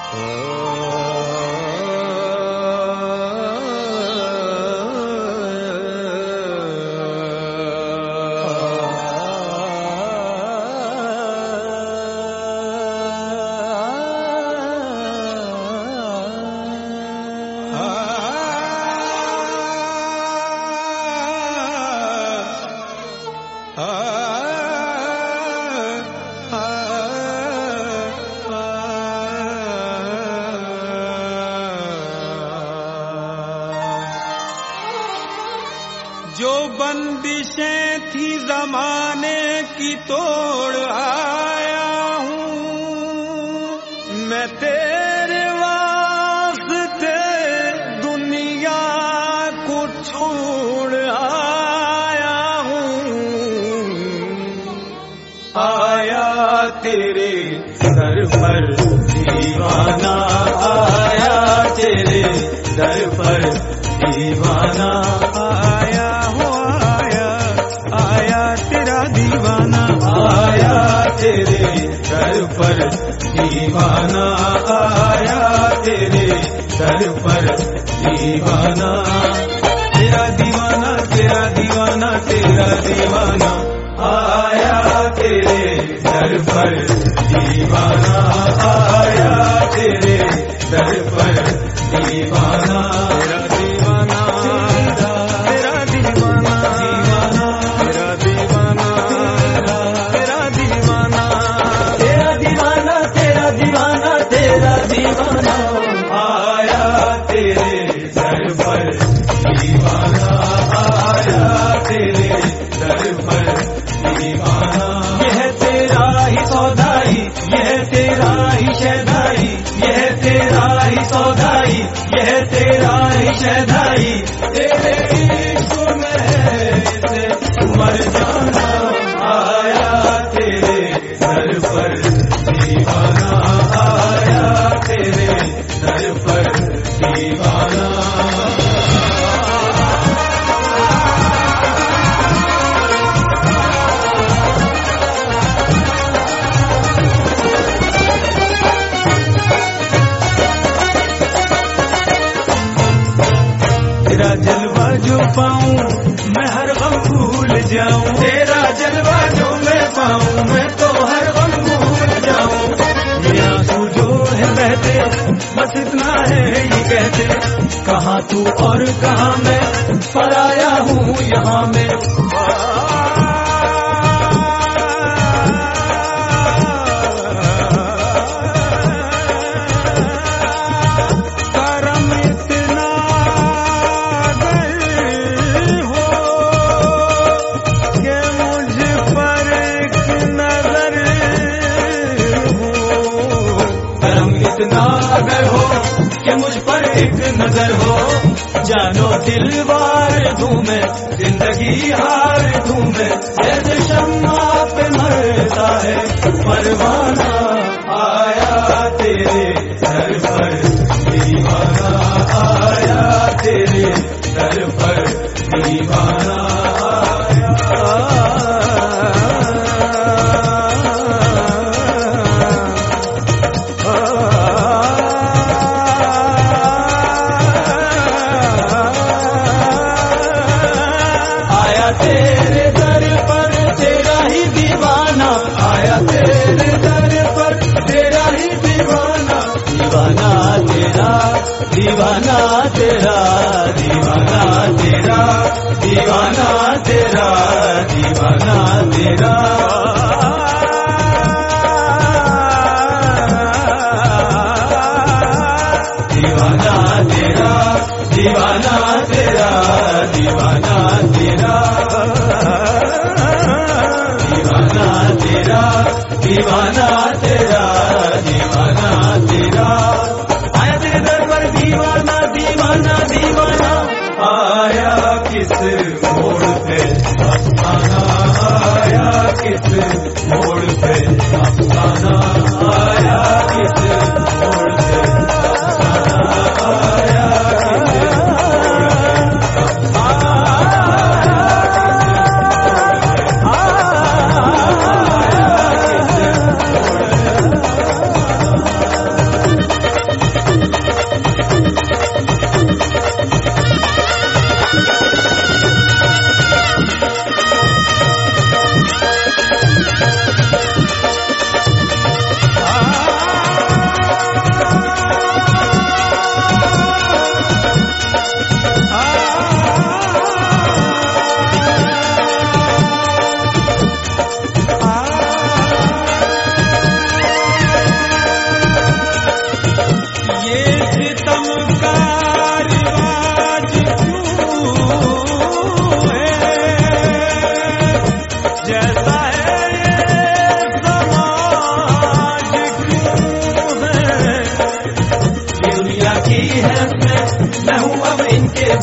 जो बंदिशें थी जमाने की तोड़ आया हूँ मैं तेरे वास्ते दुनिया को छोड़ आया हूँ। आया तेरे दर पर दीवाना, आया तेरे दर पर दीवाना, आया तेरा दीवाना, आया तेरे दर पर दीवाना, आया तेरे दर पर दीवाना। तेरा दीवाना, तेरा दीवाना, तेरा दीवाना, आया तेरे दर पर दीवाना, आया तेरे दर पर दीवाना। तेरा दीवाना, तेरा दीवाना, तेरा दीवाना, तेरा दीवाना, तेरा दीवाना, तेरा दीवाना, तेरा दीवाना, आया तेरे दर पर दीवाना, आया तेरे दर पर दीवाना। यह तेरा ही सौदाई, यह तेरा ही शहदाई, यह तेरा ही सौदाई, यह तेरा ही शहदाई। तेरे इश्क में से मर जाना, आया तेरे दर पर दीवाना, आया तेरे दर पर दीवाना। तेरा जलवा जो पाऊं मैं हर गम भूल जाऊं, तेरा जलवा जो मैं पाऊं मैं तो हर गम भूल जाऊं। ये आंसू जो है बहते बस इतना है ये कहते, कहाँ तू और कहाँ मैं, पराया हूँ यहाँ मैं। इतना अगर हो कि मुझ पर एक नजर हो, जानो दिलवार दूं मैं, जिंदगी हार दूं मैं। जैसे शम्मा पे मरता है परवाना, आया तेरे दर पर दीवाना, आया तेरे दर पर दीवाना, तेरे दर पर तेरा ही दीवाना, आया तेरे दर पर तेरा ही दीवाना। दीवाना तेरा, दीवाना तेरा, दीवाना तेरा, दीवाना तेरा, दीवाना तेरा। दीवाना तेरा, दीवाना तेरा, दीवाना तेरा, दीवाना तेरा, दीवाना तेरा, दीवाना तेरा। आया तेरे दर पर दीवाना, दीवाना दीवाना, आया किस मोड़ पे अफसाना, आया किस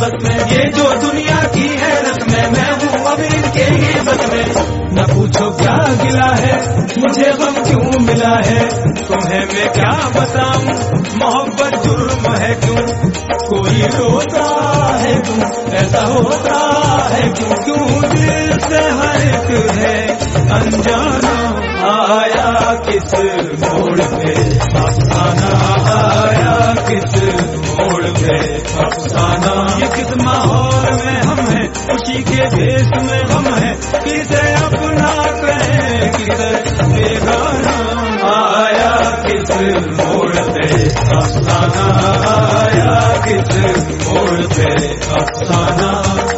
बस में, ये जो दुनिया की है रस्में, मैं हूँ अब इनके ही बस में। न पूछो क्या गिला है, मुझे गम क्यों मिला है, तुम्हें मैं क्या बताऊं, मोहब्बत जुर्म है क्यों, कोई रोता है क्यों, ऐसा होता है क्यों, क्यों दिल से हर एक है अनजाना, आया किस मोड़ पे अफसाना, आया किस मोड़ पे अफसाना। ये किस माहौल में हम हैं, खुशी के देश में हम हैं, किसे अपना कहें किसे बेगाना, आया किस मोड़ पे अफसाना, आया किस मोड़ पे अफसाना।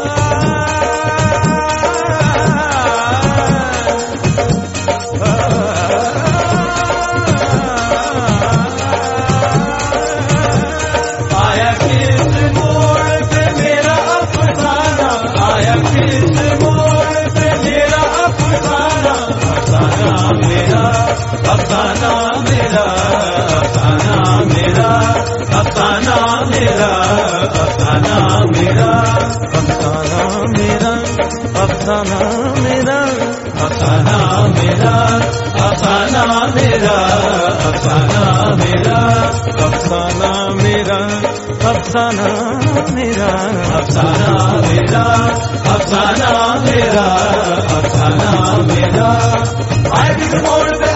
आया किस मोड़ पे मेरा अफसाना, आया किस मोड़ पे मेरा अफसाना, अफसाना मेरा, अफसाना मेरा, अफसाना मेरा, अफसाना मेरा, अफसाना मेरा, अफसाना मेरा, अफसाना मेरा, अफसाना मेरा, अफसाना मेरा, अफसाना मेरा, अफसाना मेरा, अफसाना मेरा, अफसाना मेरा, अफसाना मेरा, अफसाना मेरा। आए किस मोड़ पे